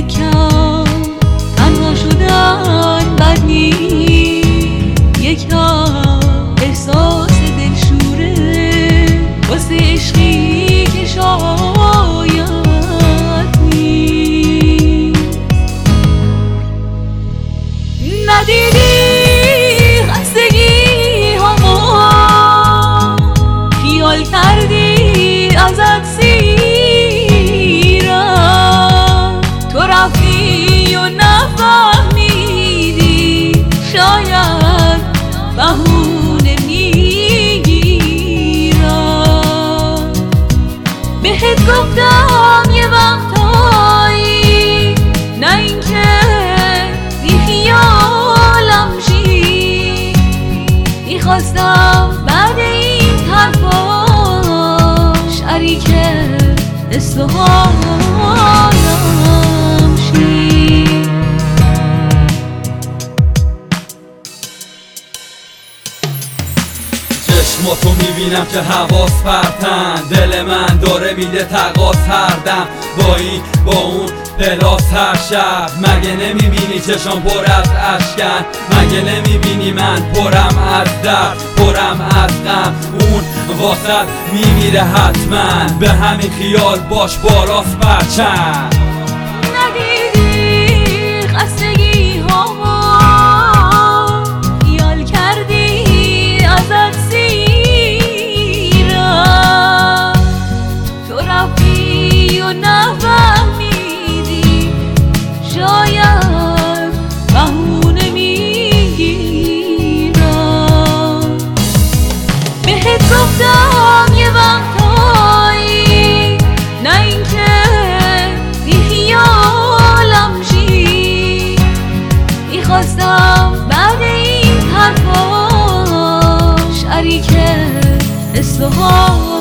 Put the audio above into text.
یکم تنها شدن بد نیست، یکم احساس دلشوره واسه عشقی که شاید نیست. ندیدی خستگی همو، خیال کردی ازت سیرم، تو رفتی و نفهمیدی، شاید بهونه میگیرم. بهت گفتم یه وقتایی، نه اینکه بی خیالم شی، میخواستم بعد این حرفا شریک استحالم شی. چشماتو میبینم که حواس پرتن، دل من داره میده تقاس هر دم، با اون پلاس هر شب. مگه نمیبینی چشم پر از اشکن؟ مگه نمیبینی من پرم از درد، پرم از غم؟ اون واسط میمیره حتما، به همین خیال باش بالاست پرچم. ندیدی خستگی هامو، خیال کردی ازت سیرم، تو رفتی و نفهمیدی، شاید بهونه میگیرم. بهت گفتم یه وقتایی، نه اینکه بی خیالم شی، میخواستم بعد این حرفا شریک استحالم